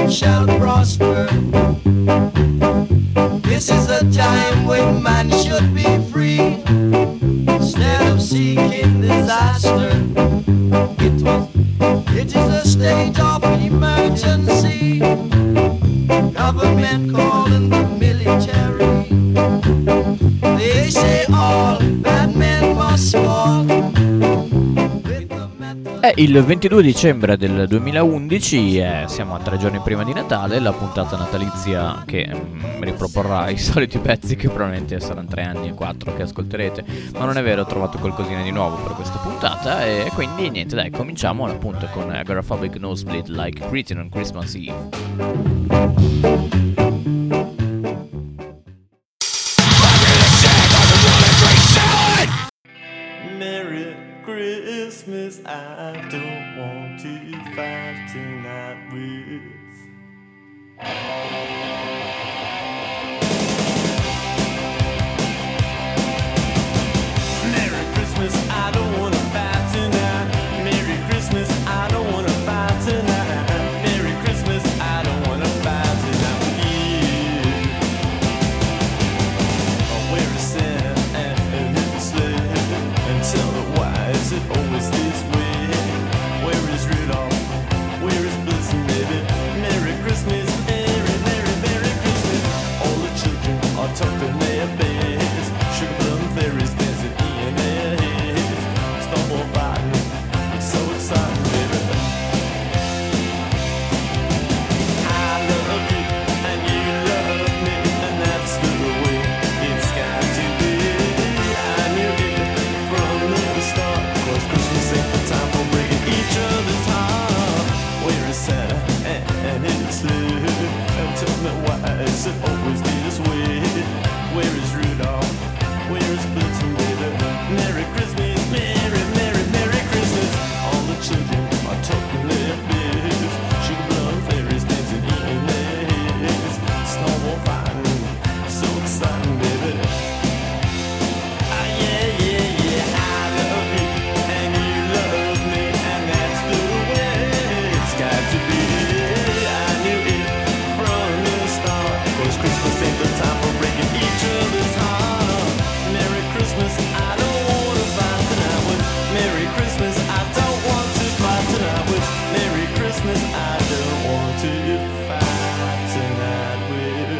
shall prosper. This is a time when man should be free, instead of seeking disaster. It is a state of emergency. Government calling the military. They say all bad men must fall. È il 22 dicembre del 2011, siamo a 3 giorni prima di Natale, la puntata natalizia che riproporrà i soliti pezzi che probabilmente saranno 3 anni e 4 che ascolterete, ma non è vero, ho trovato qualcosina di nuovo per questa puntata e quindi niente, dai, cominciamo appunto con Agoraphobic Nosebleed Like Greeting on Christmas Eve. Merry Christmas, I don't want to fight tonight with. Merry Christmas, I don't want to fight tonight. Merry Christmas, I don't want to fight tonight. Merry Christmas, I don't want to fight tonight with you. Where is Santa and his sled? And tell me why is it always this way? Where is Rudolph? Where is Blitzen, baby? Merry Christmas, Merry, Merry, Merry Christmas. All the children are tucked in their beds. Sugar plum fairies dancing in their heads. Snowball fighting, it's so exciting, baby. I love you and you love me, and that's the way it's got to be. I knew it from the start, 'cause Christmas ain't the time for breaking each other's heart. Where is Santa and his sled? And tell me why is it always this way? Where is Rudolph? Where is Blitzen, baby? Merry Christmas, Merry, Merry, Merry Christmas. All the children are talking their beds. Sugar plum fairies dancing in their heads. Snowball fighting, so exciting, baby. Ah, yeah, yeah, yeah. I love you and you love me, and that's the way it's got to be. I knew it from the start, 'cause Christmas ain't the time for breaking each other's heart. Merry Christmas, I don't want to fight tonight with. Merry Christmas, I don't want to fight tonight with. Merry Christmas, I don't want to fight tonight with.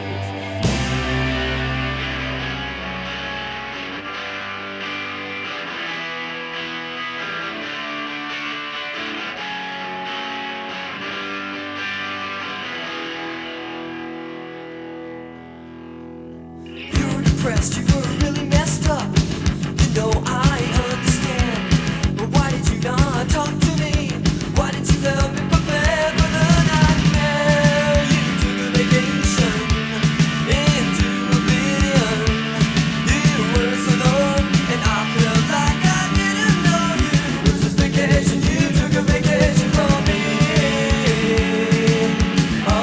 You were depressed, you were really messed up. You know I understand. But why did you not talk to me? Why did you help me prepare for the nightmare? You took a vacation into oblivion. You were so alone, and I felt like I didn't know you. It was this vacation, you took a vacation from me.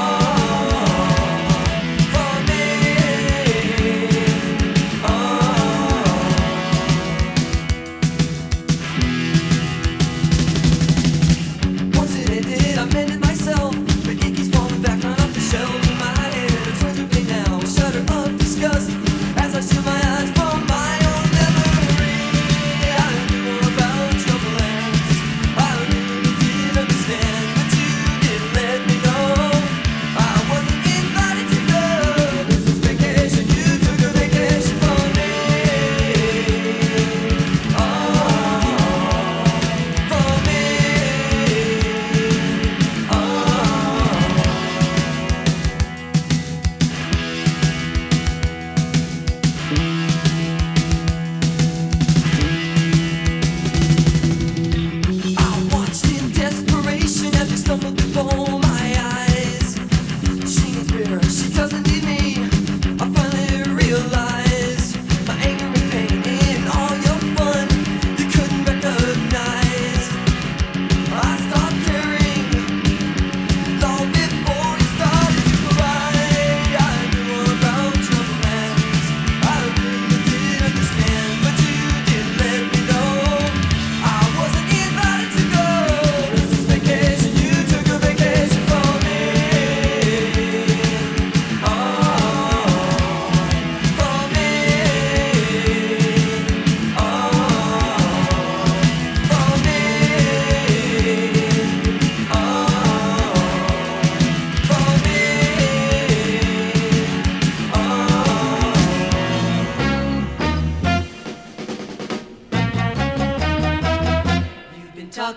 Oh, from me. Oh.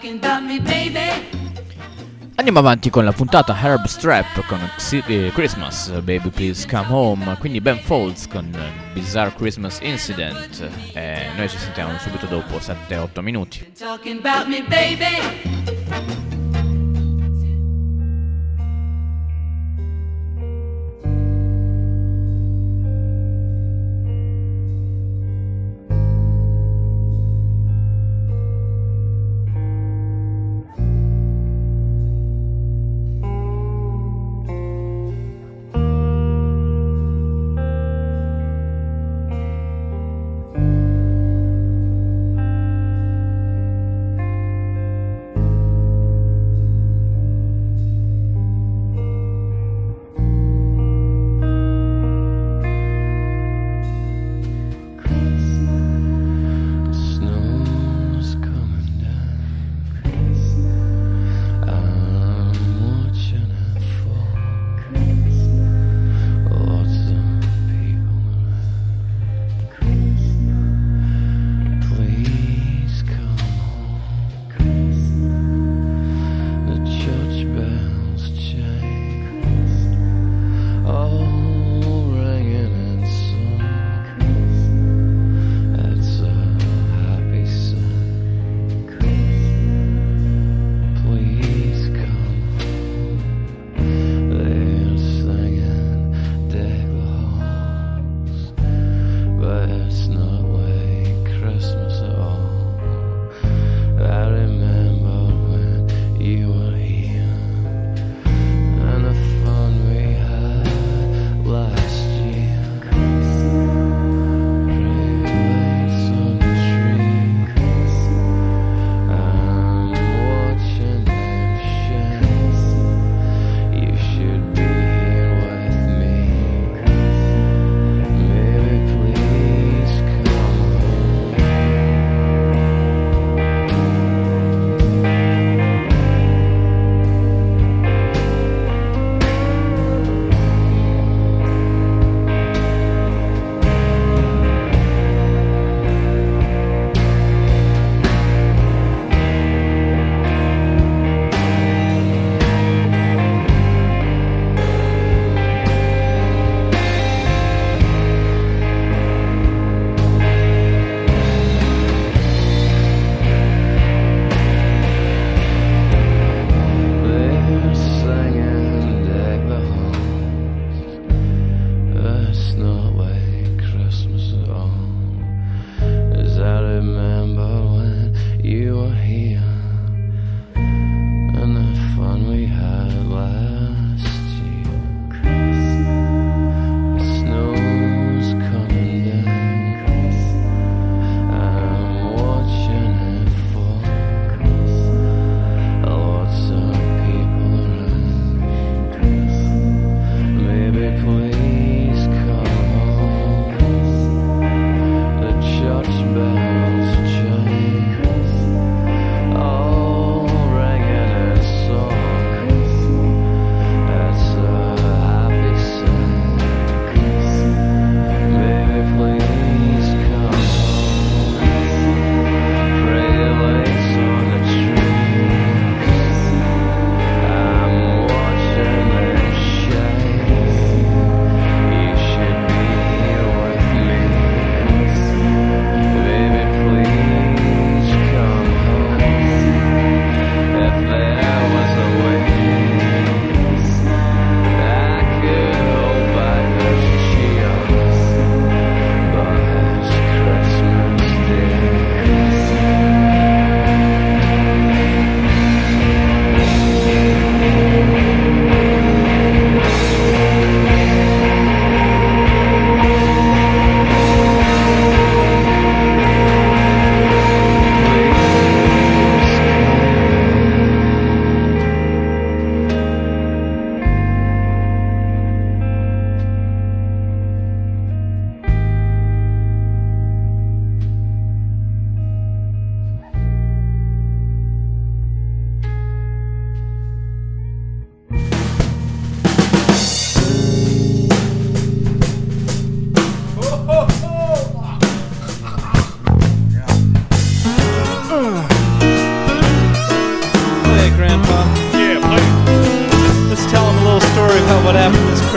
talking about me, baby. Andiamo avanti con la puntata Herb Strap con Christmas, Baby Please Come Home, quindi Ben Folds con Bizarre Christmas Incident. Noi ci sentiamo subito dopo, 7-8 minuti. Talking about me, baby.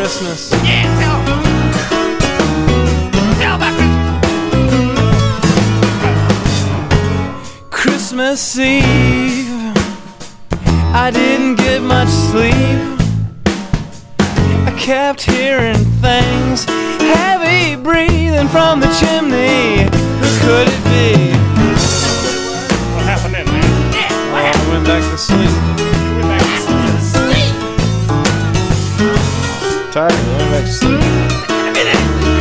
Christmas. Yeah, tell 'em. Tell about Christmas. Christmas Eve, I didn't get much sleep. I kept hearing things, heavy breathing from the chimney. Who could it be? What happened then, man? Yeah, what happened? I went back to sleep. You went back to sleep. Tired, I went back to sleep. In a minute.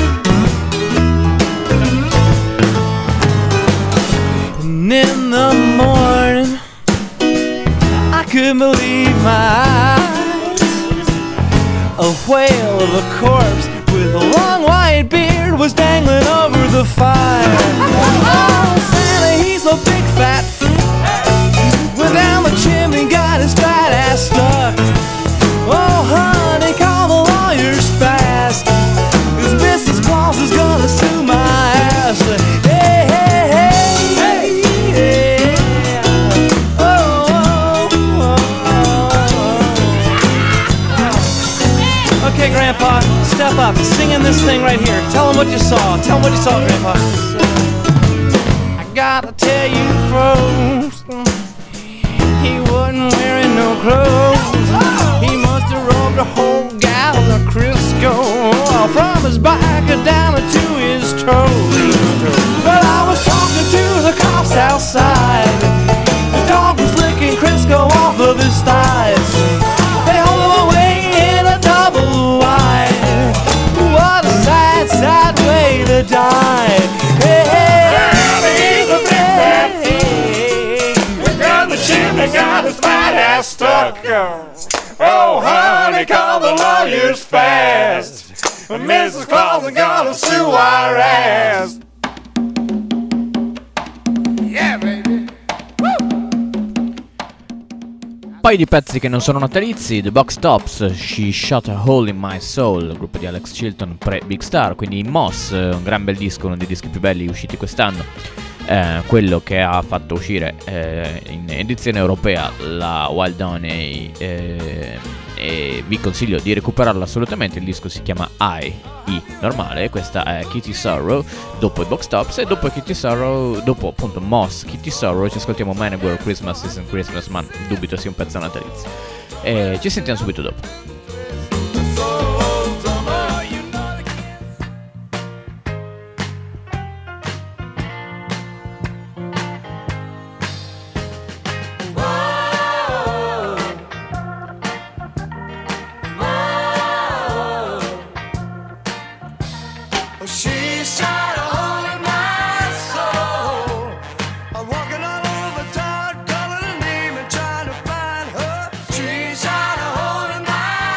And in the morning, I couldn't believe my eyes. A whale of a corpse with a long white beard was dangling over the fire. Oh, Santa, he's a big fat went down the chimney, got his fat ass stuck. Oh, honey, call the lawyers fast, 'cause Mrs. Claus is gonna sue my ass. Hey, hey, hey, hey, yeah. Oh, oh, oh. Okay, Grandpa, step up, sing in this thing right here. Tell him what you saw. Tell him what you saw, Grandpa. I gotta tell you, folks, he wasn't wearing no clothes. He must have rubbed a whole gallon of Crisco from his back down to his toes. But I was talking to the cops outside. The dog was licking Crisco off of his thighs. They hauled him away in a double wide. What a sad, sad way to die. Hey, hey, he's a big fat thing. Got the chimney, got his fat ass stuck. Oh, honey, call the lawyers fast. Mrs. Claus is gonna sue our ass. Yeah, baby. Un paio di pezzi che non sono natalizi. The Box Tops, She Shot a Hole in My Soul, il gruppo di Alex Chilton pre-Big Star. Quindi Moss, un gran bel disco, uno dei dischi più belli usciti quest'anno. Quello che ha fatto uscire in edizione europea la Wild Honey, e vi consiglio di recuperarlo assolutamente. Il disco si chiama I normale. Questa è Kitty Sorrow, dopo i Box Tops, e dopo Kitty Sorrow, dopo appunto Moss, Kitty Sorrow, ci ascoltiamo Man Where Christmas Isn't Christmas, ma dubito sia un pezzo natalizio. Ci sentiamo subito dopo. She shot a hole in my soul. I'm walking all over town, calling her name and trying to find her. She shot a hole in my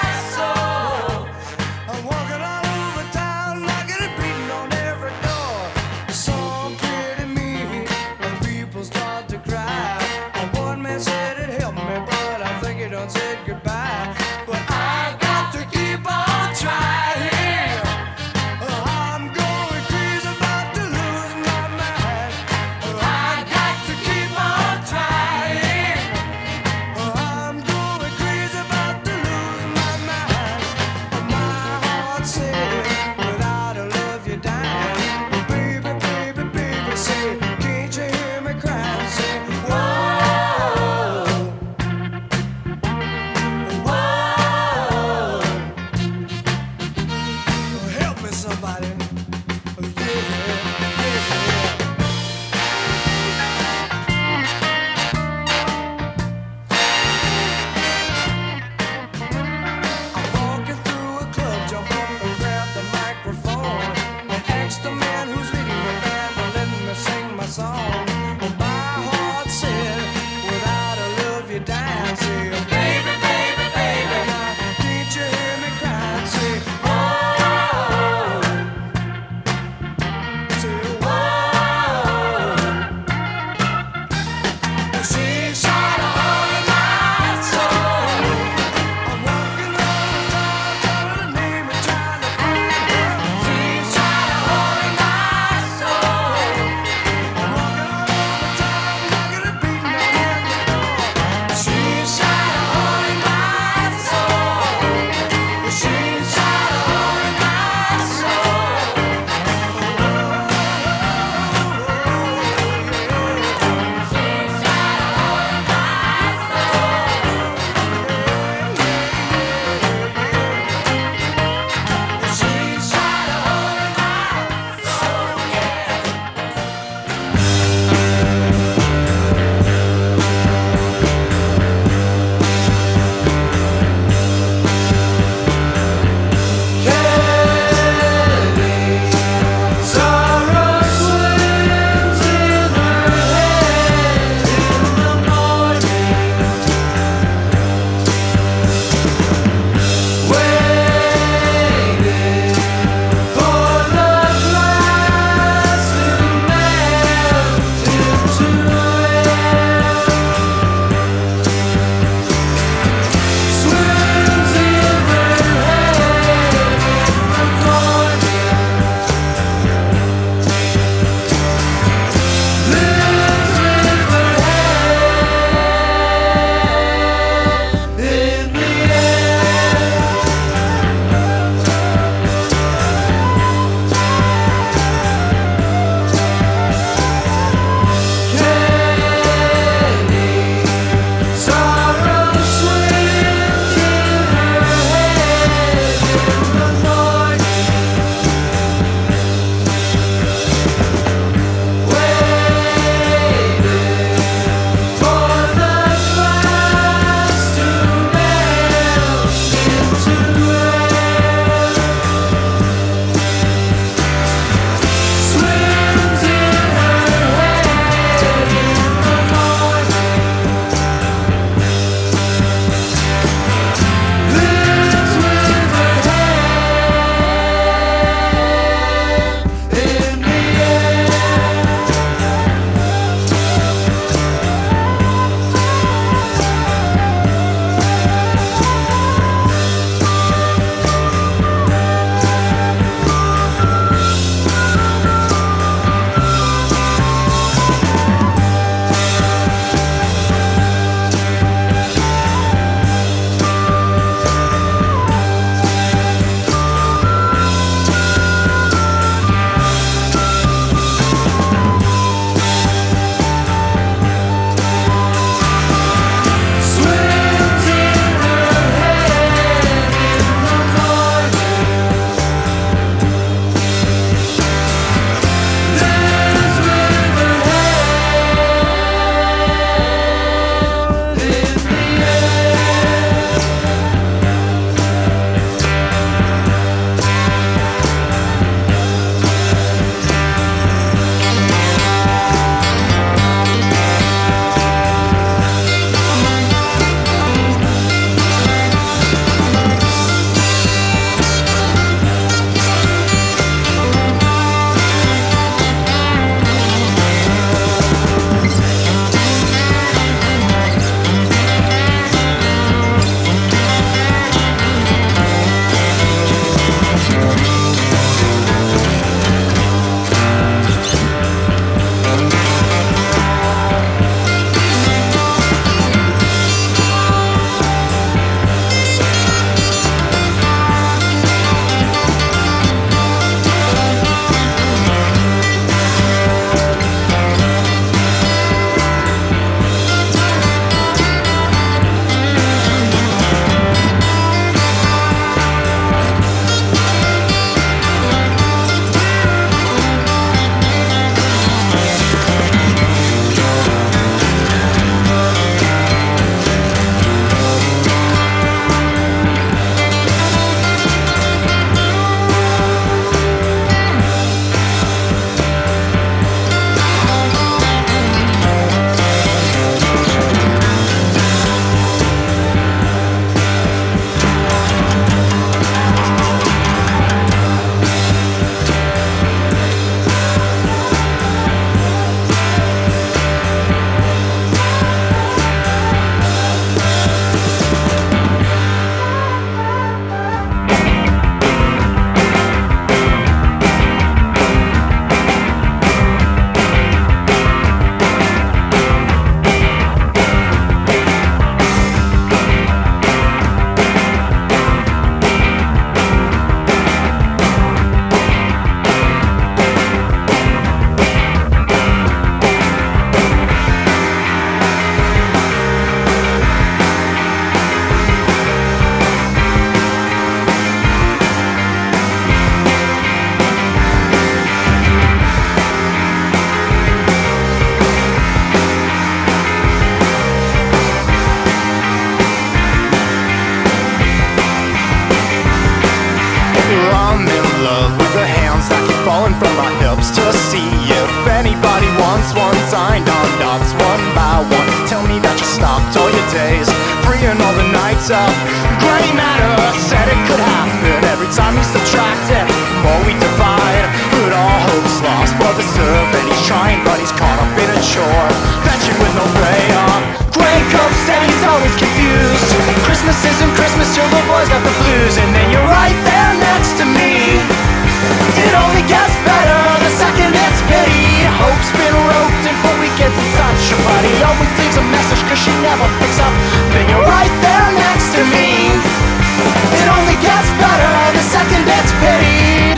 from my hips to see if anybody wants one. Signed on dots one by one. Tell me that you stopped all your days, freeing all the nights up. Gray matter said it could happen every time you subtract it. The more we divide, but all hope's lost for the servant. He's trying, but he's caught up in a chore. Fetching with no payoff. Gray coat said he's always confused. Christmas isn't Christmas till the boys got the blues, and then you're right there next to me. It only gets better the second it's pity. Hope's been roped in for weekends and such, but he always leaves a message cause she never picks up. Then you're right there next to me. It only gets better the second it's pitied.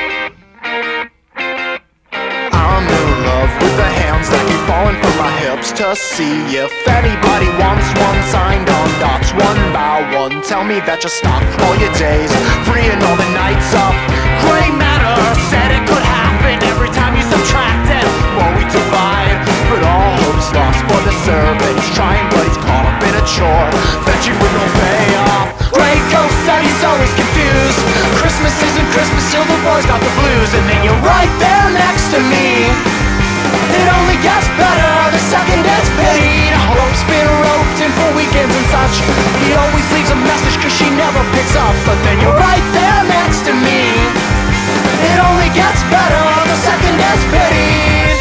I'm in love with the hands that keep falling from my hips to see if anybody wants one. Signed on dots one by one. Tell me that you stopped all your days, freeing all the nights up. Gray matter said it could happen every time you subtract it. More we divide, but all hope's lost for the servant. He's trying, but he's caught up in a chore. Fetching with no payoff. Gray ghost said he's always confused. Christmas isn't Christmas till the boys got the blues, and then you're right there next to me. It only gets better the second it's pitied. Hope's been roped in for weekends and such. He always leaves a message cause she never picks up, but then you're right there next to me. It only gets better the second it's pitied.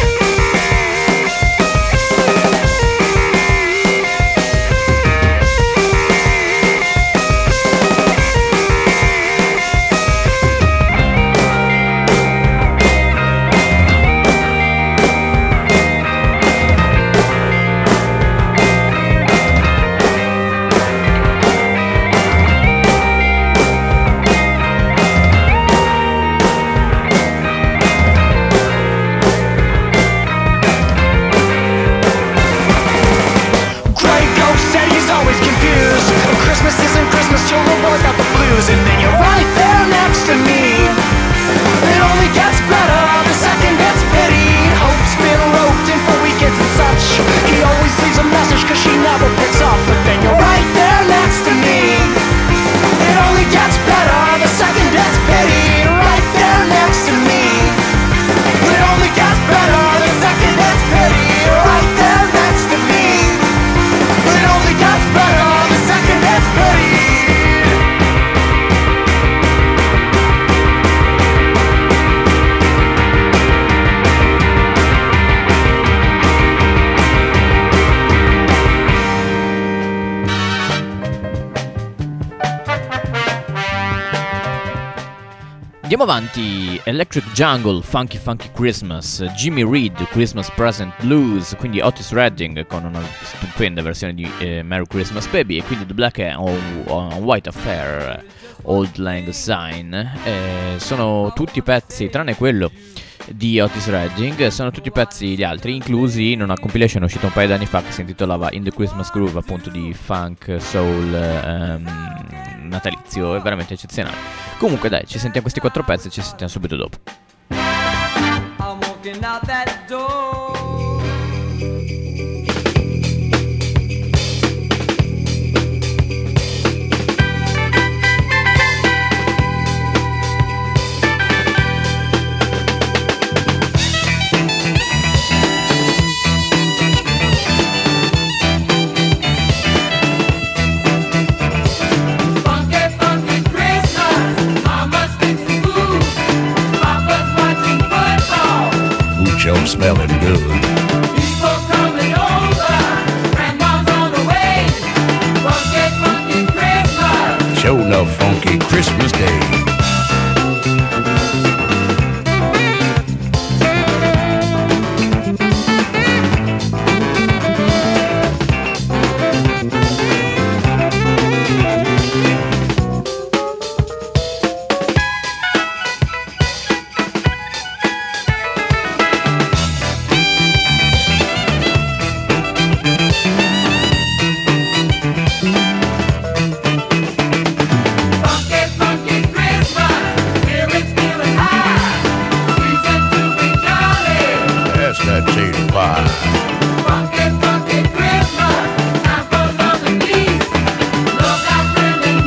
Christmas isn't Christmas till the boys got the blues, and then you're right there next to me. It only gets better the second it's pitied. Hope's been roped in for weekends and such. He always leaves a message cause she never picks up, but then you're right there next to me. It only gets better the second it's pitied. Right there next to me. It only gets better the second it's pitied. Right there next to me. It only gets better the second it's pitied. Andiamo avanti, Electric Jungle, Funky Funky Christmas, Jimmy Reed, Christmas Present Blues, quindi Otis Redding con una stupenda versione di Merry Christmas Baby, e quindi The Black and White Affair, Old Lang Syne. Sono tutti pezzi, tranne quello di Otis Redding, sono tutti pezzi di altri, inclusi in una compilation uscita un paio d'anni fa che si intitolava In the Christmas Groove, appunto di funk, soul, natalizio, è veramente eccezionale. Comunque dai, ci sentiamo questi 4 pezzi e ci sentiamo subito dopo. I'm walking out that door. Show smelling good. People coming over, grandma's on the way. Funky, funky Christmas. Show enough funky Christmas Day.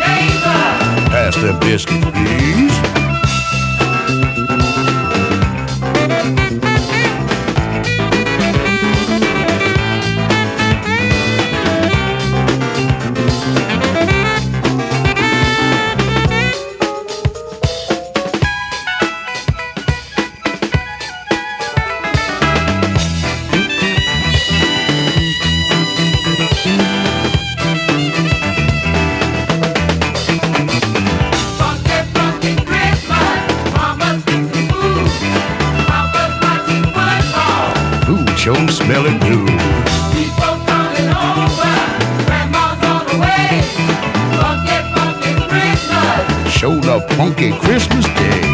Biscuit, please. smelling good. People coming over, grandma's on the way. Funky, funky Christmas. Showed up funky Christmas Day.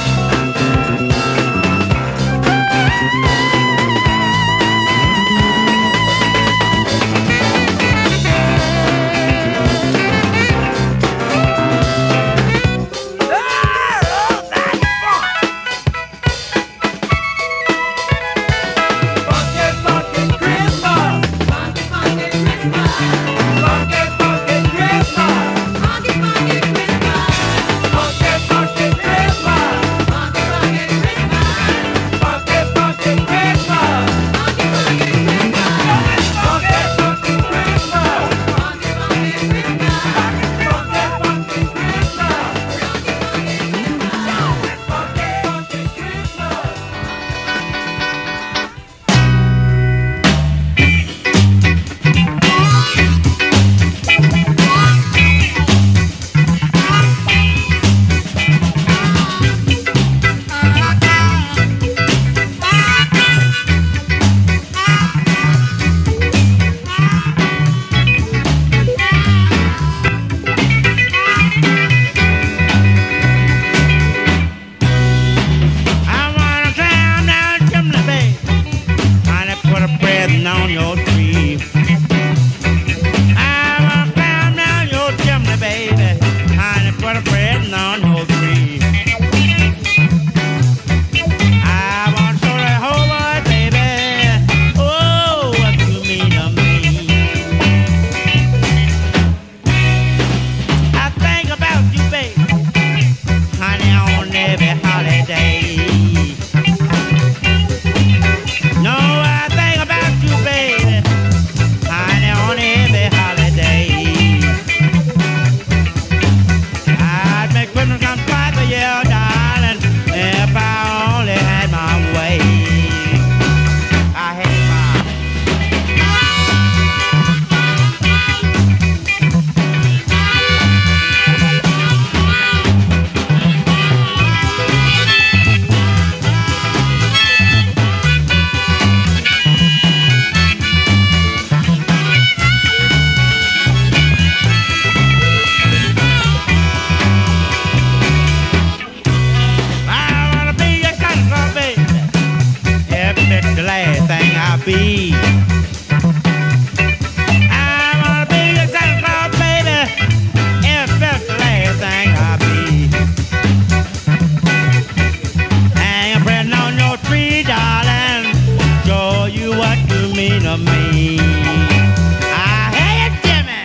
Funky, funky Christmas. Funky, funky Christmas. Funky, funky Christmas. Funky, funky Christmas. Funky, funky Christmas. Funky, funky Christmas. Funky, funky Christmas. Funky, funky Christmas. Funky, funky Christmas. Funky, funky Christmas. Funky, funky Christmas. I wanna climb down chimney, baby. Honey, put a present on your tree. I wanna climb down your chimney, baby. Honey, put a present on your tree. I want to show the whole world, baby. Oh, what you mean to me. I think about you, baby. Honey, on every holiday. No, I think about you, baby. Honey, on every holiday. I'd make Christmas come twice a year, darling, if I only had my way. I had my I wanna be a country baby. If it's the last thing I'll be. I wanna be a country baby. If it's the last thing I'll be. Hang a present on your tree, darling. Show you what you mean to me. I hate Jimmy.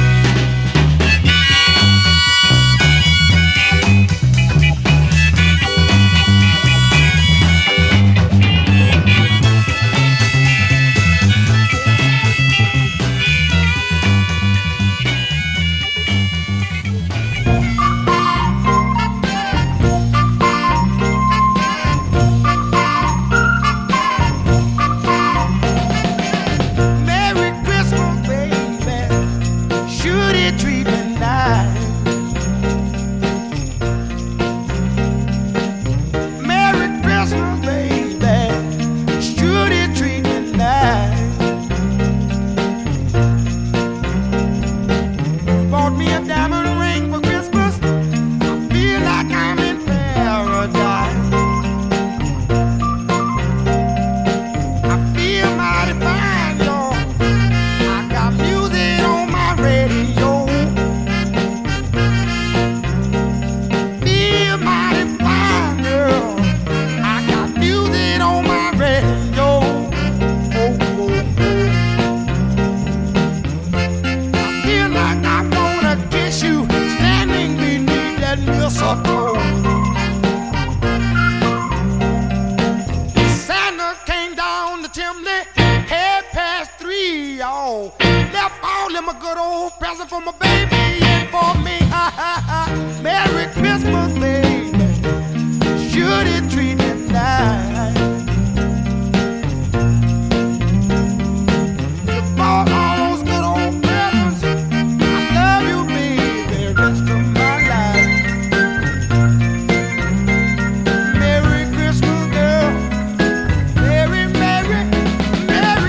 Merry Christmas, baby. Should it treat me nice? Merry Christmas, baby. Should it treat me nice? Bought me a diamond ring for Christmas. I feel like I'm in paradise. I feel mighty fine, y'all. I got music on my radio. Feel mighty fine, girl. I got music on my radio. Oh, oh, oh. I feel like I'm gonna kiss you standing beneath that mistletoe. Santa came down the chimney, 3:30, y'all. Left all them a good old present for my baby and for me. Merry Christmas, baby. Should it treat me nice? You bought all those good old presents. I love you, baby, rest of my life. Merry Christmas, girl. Merry, Merry, Merry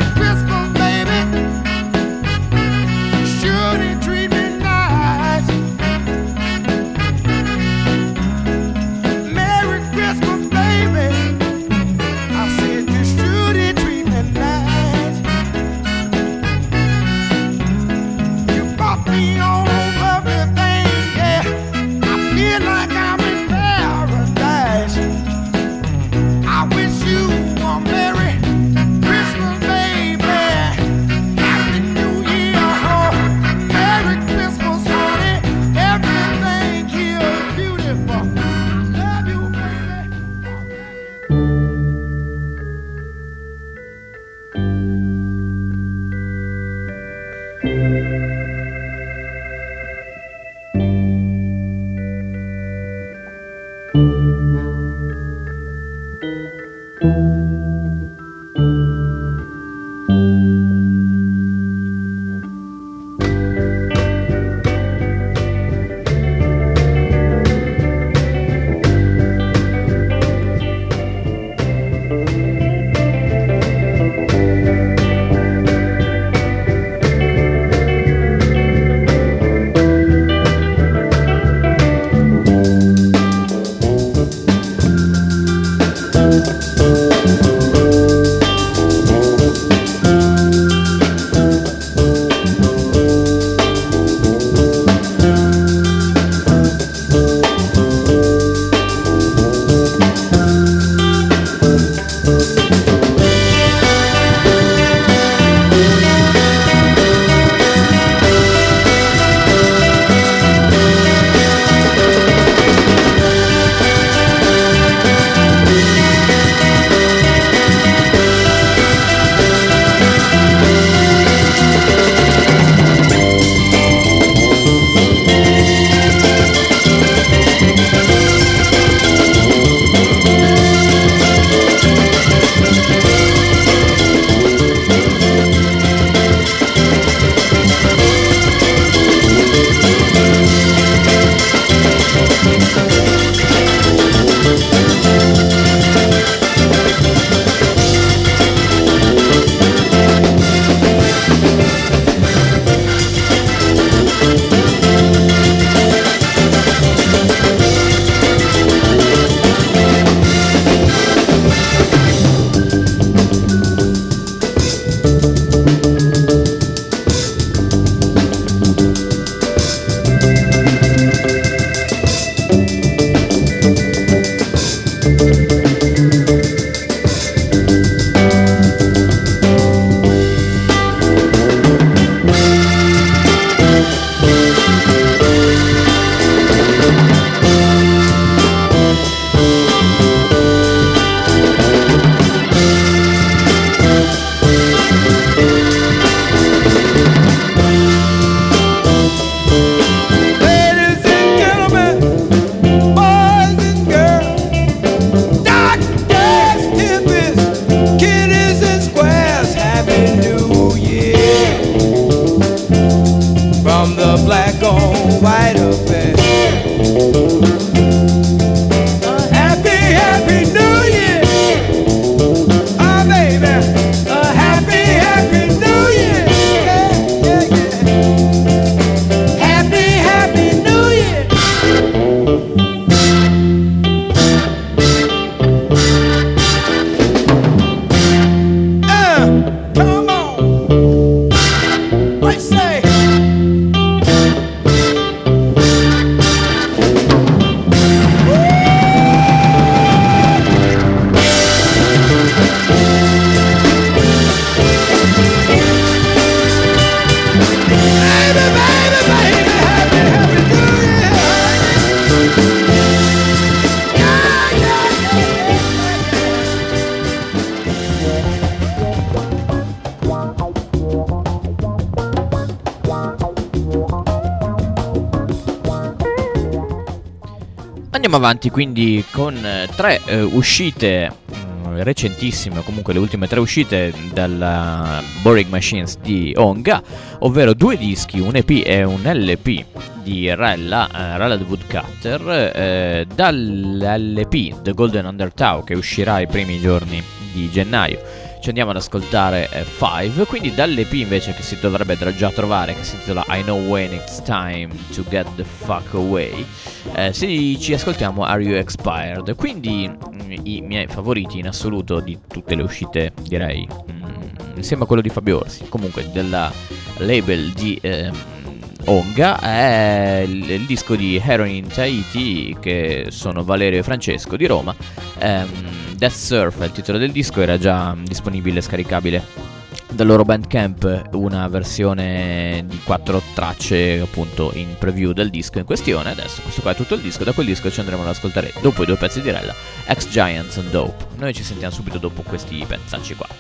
Andiamo avanti quindi con tre uscite recentissime, comunque le ultime tre uscite dalla Boring Machines di Onga, ovvero due dischi, un EP e un LP di Rella the Woodcutter. Dall'LP The Golden Undertow, che uscirà i primi giorni di gennaio, ci andiamo ad ascoltare Five. Quindi dall'EP invece, che si dovrebbe già trovare, che si intitola I Know When It's Time to Get the Fuck Away, ci ascoltiamo Are You Expired. Quindi i miei favoriti in assoluto di tutte le uscite, direi, insieme a quello di Fabio Orsi, comunque della label di Onga, è il disco di Heroin in Tahiti, che sono Valerio e Francesco di Roma. Death Surf è il titolo del disco, era già disponibile, scaricabile dal loro Bandcamp, una versione di 4 tracce appunto in preview del disco in questione. Adesso questo qua è tutto il disco. Da quel disco ci andremo ad ascoltare, dopo i due pezzi di Rella, Ex Giants and Dope. Noi ci sentiamo subito dopo questi pezzacci qua.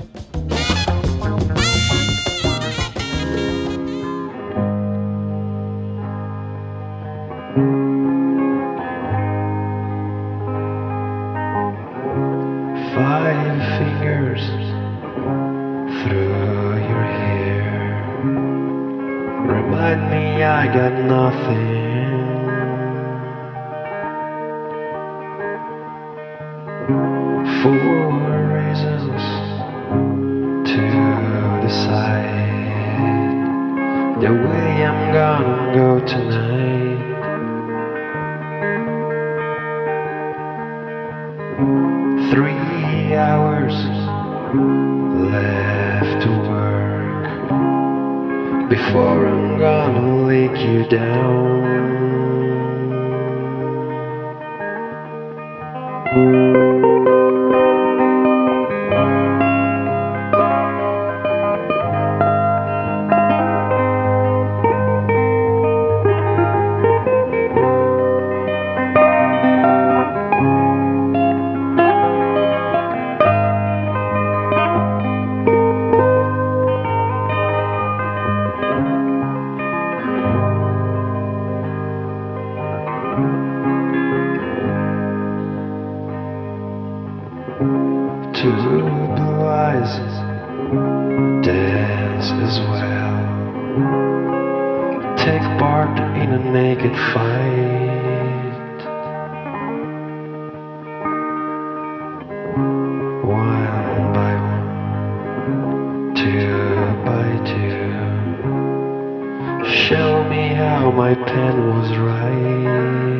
Five fingers through your hair remind me I got nothing. 4 reasons to decide the way I'm gonna go tonight. 3 hours left to work before I'm gonna lick you down. Two blue eyes dance as well, take part in a naked fight. One by one, 2 by 2, show me how my pen was right.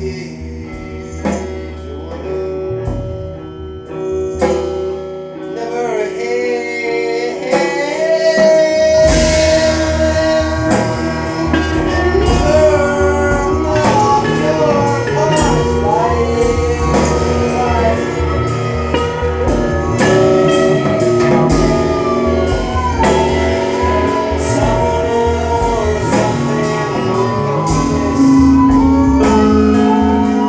Someone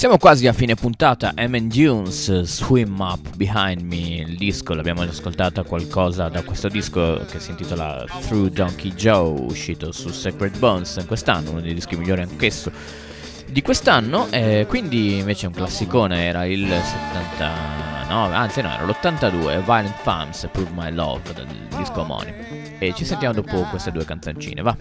Siamo quasi a fine puntata. M. Dunes, Swim Up Behind Me, il disco, l'abbiamo ascoltata qualcosa da questo disco che si intitola Through Donkey Joe, uscito su Sacred Bones quest'anno, uno dei dischi migliori anch'esso di quest'anno. Quindi invece un classicone era il 79, anzi no, era l'82, Violent Femmes, Prove My Love, del disco omonimo. E ci sentiamo dopo queste due canzoncine, va.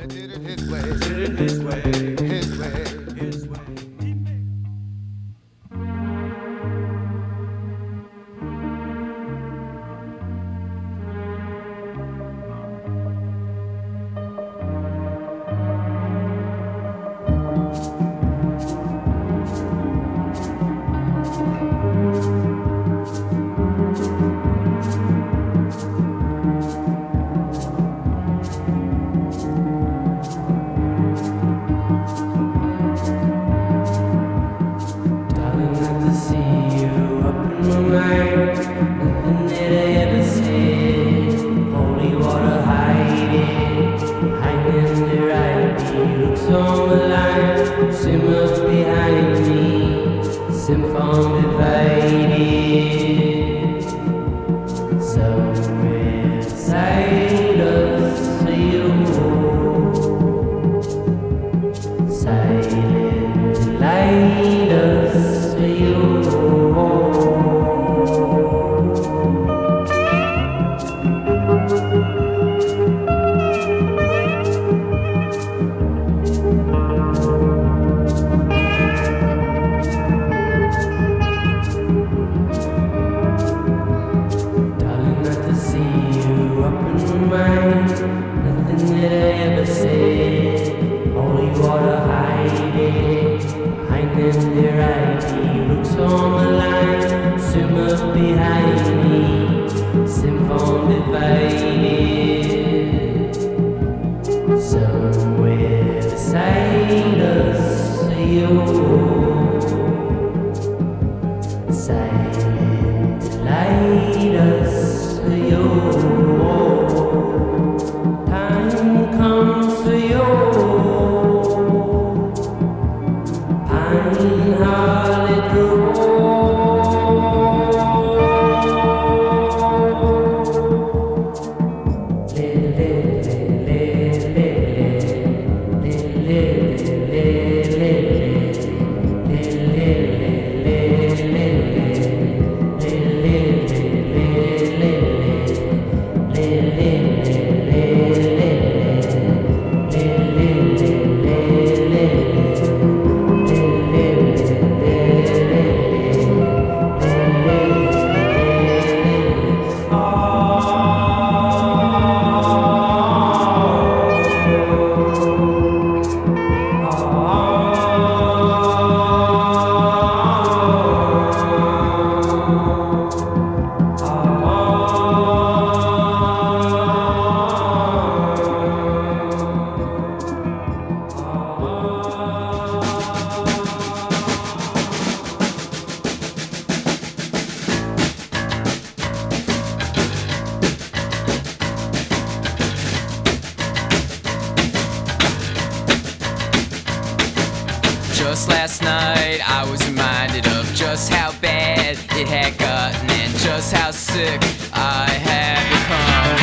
Just last night I was reminded of just how bad it had gotten and just how sick I had become.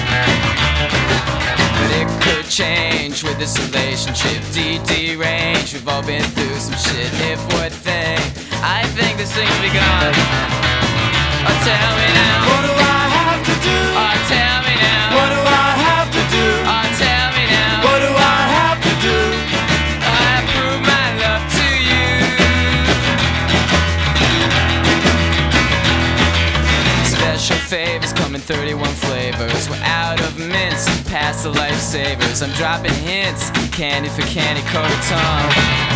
But it could change with this relationship. DD range, we've all been through some shit. If one thing, I think this thing's begun. Oh, tell me now, what do I have to do? Oh, tell me now, what do I have to do? Oh, tell me now, what do I have to do? I prove my love to you. Special favors come in 31 flavors. We're out of mints, past the lifesavers. I'm dropping hints, candy for candy coated tongue.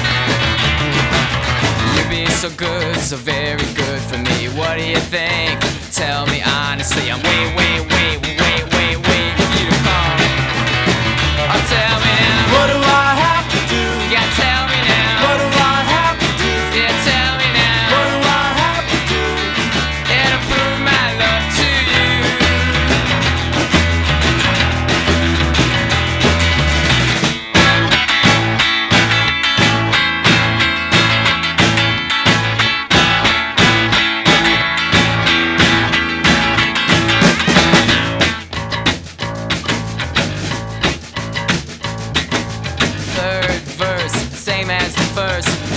You're being so good, so very good for me. What do you think? Tell me honestly. I'm waiting for you to come. Oh, tell me now, what do I have to do? Yeah, tell me now, what do I have to do? Yeah, tell me now, what do I have to do? Yeah, to prove my love to you.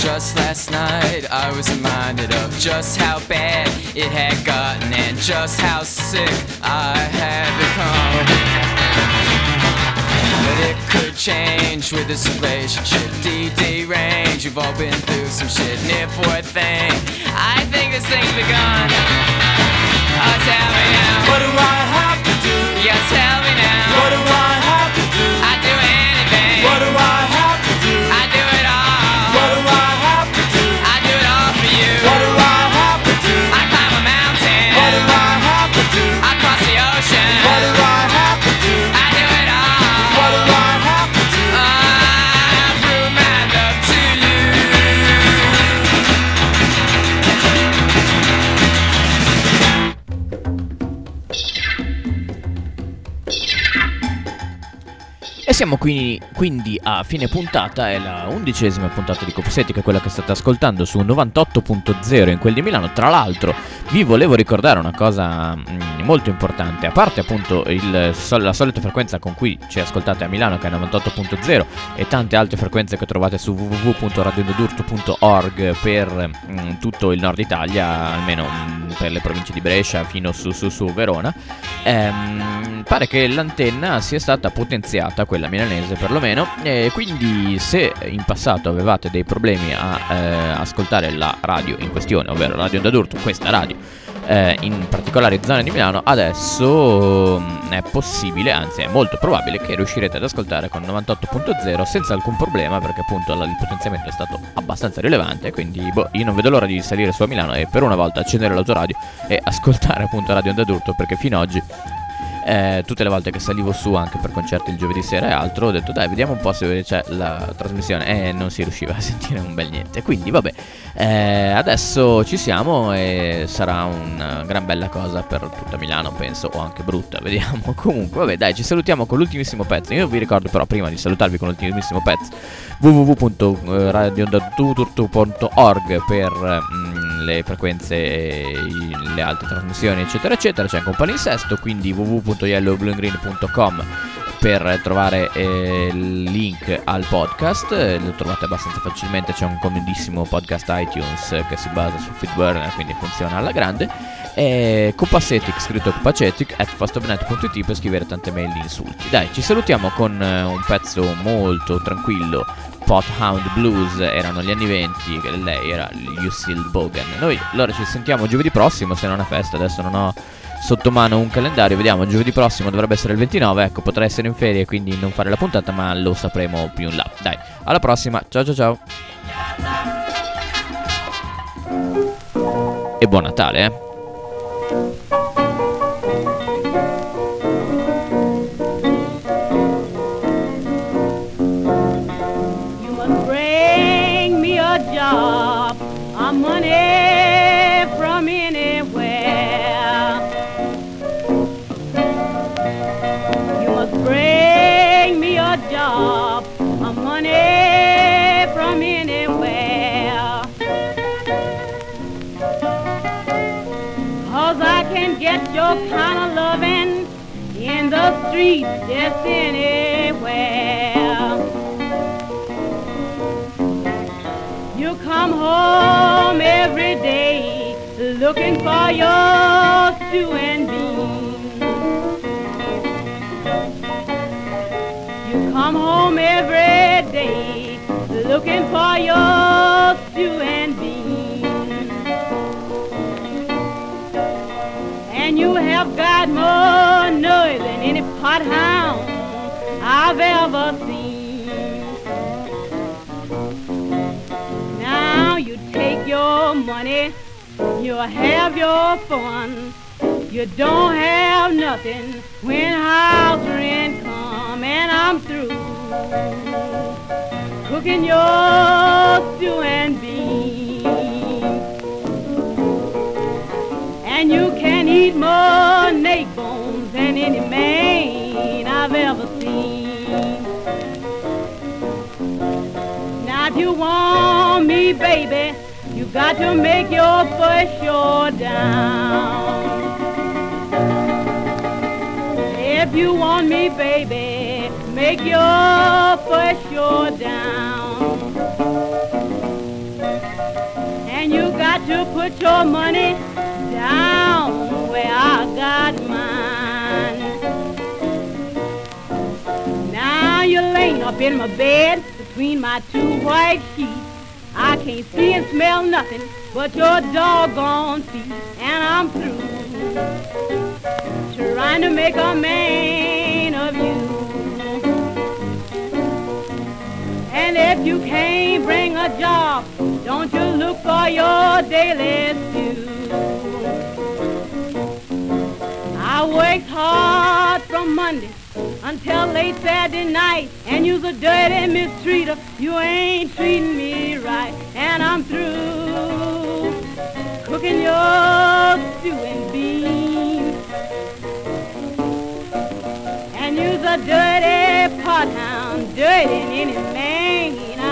Just last night I was reminded of just how bad it had gotten and just how sick I had become. But it could change with this relationship. DD range, you've all been through some shit. Near for a thing, I think this thing's begun. Oh, tell me now, What do I have to do? yeah, tell me now. What do I have to do? I'd do anything. What do I have to do? I'd do it all. What do I have to do? I'd do it all for you. What do I have to do? I'd climb a mountain. What do I have to do? I'd cross the ocean. What do I have to do? I'd do it all. What do I have to do? I'd prove my love to you. E siamo quindi a fine puntata, è la 11ª puntata di Copsetica, quella che state ascoltando su 98.0 in quel di Milano. Tra l'altro vi volevo ricordare una cosa molto importante, a parte appunto la solita frequenza con cui ci ascoltate a Milano, che è 98.0, e tante altre frequenze che trovate su www.radiondadurto.org per tutto il nord Italia, almeno per le province di Brescia fino su Verona. Pare che l'antenna sia stata potenziata, quella milanese perlomeno, e quindi se in passato avevate dei problemi a ascoltare la radio in questione, ovvero Radio Onda d'Urto, questa radio, in particolari zone di Milano, adesso è possibile, anzi è molto probabile che riuscirete ad ascoltare con 98.0 senza alcun problema, perché appunto il potenziamento è stato abbastanza rilevante. Quindi io non vedo l'ora di salire su a Milano e per una volta accendere l'autoradio e ascoltare appunto Radio Onda d'Urto, perché fino ad oggi tutte le volte che salivo su anche per concerti il giovedì sera e altro, ho detto dai, vediamo un po' se c'è la trasmissione, e non si riusciva a sentire un bel niente. Quindi vabbè, adesso ci siamo e sarà una gran bella cosa per tutta Milano, penso, o anche brutta, vediamo. Comunque vabbè, dai, ci salutiamo con l'ultimissimo pezzo. Io vi ricordo però, prima di salutarvi con l'ultimissimo pezzo, www.radiondadurto.org per le frequenze e le altre trasmissioni eccetera eccetera. C'è anche un palinsesto, quindi www.yellowblueandgreen.com per trovare il link al podcast. Lo trovate abbastanza facilmente, c'è un comodissimo podcast iTunes che si basa su Feedburner, quindi funziona alla grande. E Copacetic, scritto Copacetic @fastofnet.it per scrivere tante mail di insulti. Dai, ci salutiamo con un pezzo molto tranquillo, Pothound Blues. Erano gli anni 20, lei era Lucille Bogan. Noi allora ci sentiamo giovedì prossimo, se non è festa. Adesso non ho sotto mano un calendario, vediamo. Giovedì prossimo dovrebbe essere il 29, ecco, potrei essere in ferie quindi non fare la puntata, ma lo sapremo più in là. Dai, alla prossima, ciao ciao ciao. E buon Natale, You must bring me a job, a money from anywhere. You must bring me a job, a money from anywhere. 'Cause I can get your kind of loving in the streets, just anywhere. You come home every day looking for your stew and beans. You come home every day looking for your stew and beans. And you have got more noise than any pothound I've ever seen. Now you take your money, you have your fun. You don't have nothing when house rent come, and I'm through cooking your stew and beans. And you can eat more neck bones than any man I've ever seen. Now if you want me, baby, you got to make your first shore down. If you want me, baby, make your first shore down. got to put your money down where I got mine. Now you're laying up in my bed between my two white sheets. I can't see and smell nothing but your doggone feet. And I'm through trying to make a man of you. And if you can't bring a job, don't you look for your daily stew. I worked hard from Monday until late Saturday night, and you's a dirty mistreater. You ain't treating me right, and I'm through cooking your stew and beans. And you's a dirty pot hound, dirty in any man